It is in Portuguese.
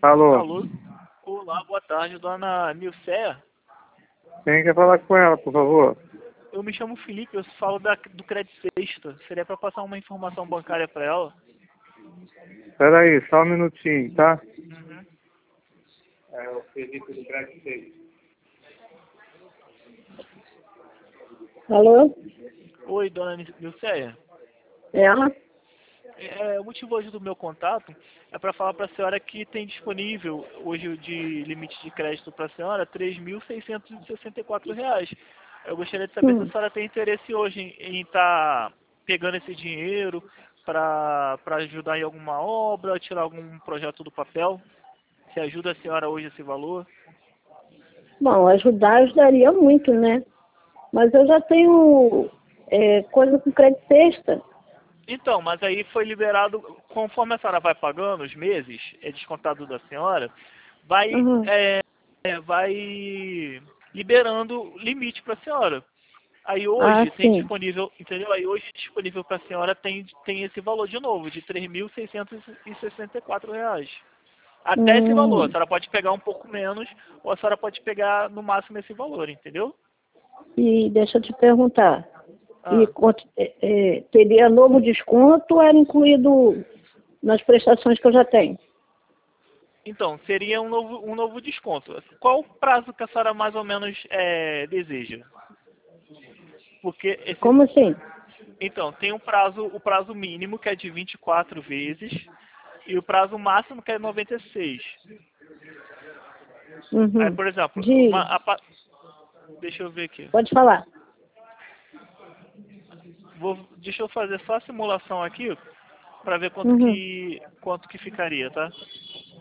Alô, Alô? Olá, boa tarde, dona Nilceia. quem quer falar com ela, por favor? Eu me chamo Felipe, eu falo do Crédito Sexta. Seria para passar uma informação bancária para ela? Espera aí, só um minutinho, tá? Uhum. É o Felipe do Crédito Sexta. Alô? Oi, dona Nilceia. Ela? O motivo hoje do meu contato é para falar para a senhora que tem disponível hoje de limite de crédito para a senhora R$ 3.664. Eu gostaria de saber se a senhora tem interesse hoje em estar pegando esse dinheiro para ajudar em alguma obra, tirar algum projeto do papel. Se ajuda a senhora hoje esse valor? Bom, ajudaria muito, né? Mas eu já tenho coisa com crédito sexta. Então, mas aí foi liberado, conforme a senhora vai pagando os meses, é descontado da senhora, vai, Uhum. vai liberando limite para a senhora. Aí Ah, hoje tem sim. disponível, entendeu? Aí hoje disponível para a senhora tem esse valor de novo, de R$ 3.664. Até esse valor, a Hum. senhora pode pegar um pouco menos, ou a senhora pode pegar no máximo esse valor, entendeu? E deixa eu te perguntar. E Ah. teria novo desconto ou era incluído nas prestações que eu já tenho? Então, seria um novo desconto. Qual o prazo que a senhora mais ou menos deseja? Porque Como assim? então, tem o prazo mínimo, que é de 24 vezes, e o prazo máximo, que é 96. Aí, Uhum. por exemplo, deixa eu ver aqui. Pode falar. Deixa eu fazer só a simulação aqui, para ver Uhum. quanto que ficaria, tá?